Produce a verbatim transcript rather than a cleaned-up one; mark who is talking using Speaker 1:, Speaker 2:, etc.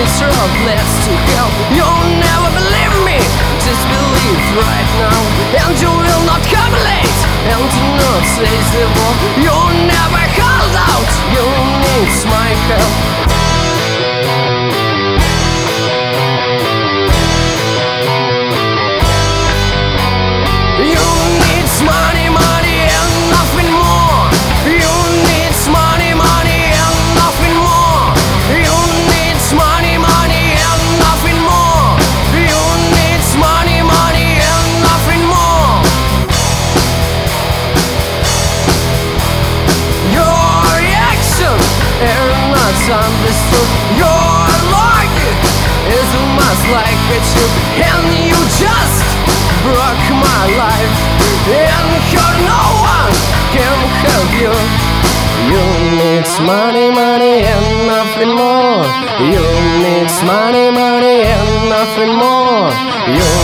Speaker 1: this road leads to hell. You'll never believe me, just believe right now. And you will not come late, and do not seize the war. You'll never hold out, you need my help. You need money, money and nothing more. You need money, money and nothing more. You need money, money and nothing more. You need money, money and nothing more. Your actions are not understood. Your logic is almost like a tube, and you just broke my life, and here no one can help you. You need money, money and nothing more. You need money, money and nothing more. You